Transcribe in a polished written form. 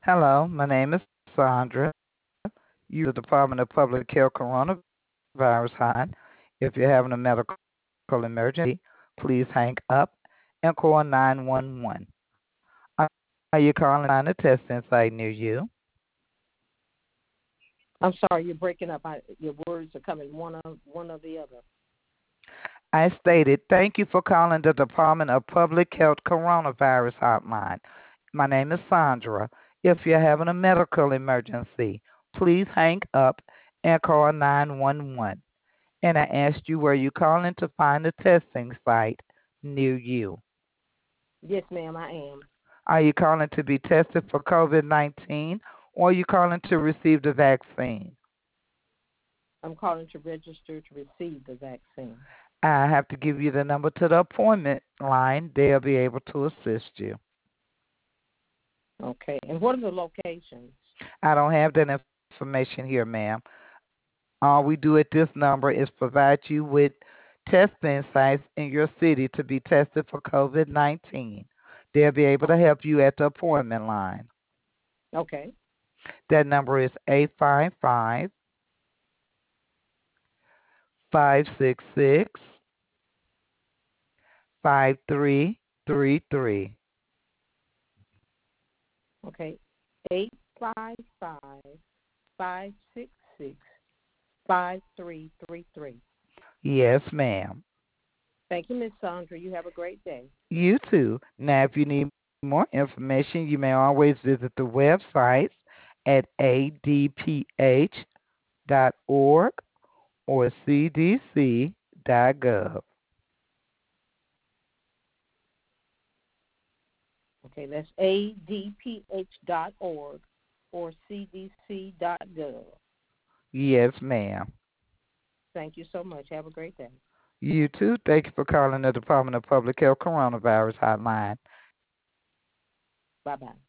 Hello, my name is Sandra. You the Department of Public Health Coronavirus Hotline. If you're having a medical emergency, please hang up and call 911. Are you calling to find a testing site near you? I'm sorry, you're breaking up. Your words are coming one of the other. I stated, thank you for calling the Department of Public Health Coronavirus Hotline. My name is Sandra. If you're having a medical emergency, please hang up and call 911. And I asked you, were you calling to find a testing site near you? Yes, ma'am, I am. Are you calling to be tested for COVID-19 or are you calling to receive the vaccine? I'm calling to register to receive the vaccine. I have to give you the number to the appointment line. They'll be able to assist you. Okay. And what are the locations? I don't have that information here, ma'am. All we do at this number is provide you with testing sites in your city to be tested for COVID 19. They'll be able to help you at the appointment line. Okay. That number is 855 566 5333. Okay. 855-566-5333. Yes, ma'am. Thank you, Miss Sandra. You have a great day. You too. Now, if you need more information, you may always visit the website at adph.org or cdc.gov. Okay, that's adph.org or cdc.gov. Yes, ma'am. Thank you so much. Have a great day. You too. Thank you for calling the Department of Public Health Coronavirus Hotline. Bye bye.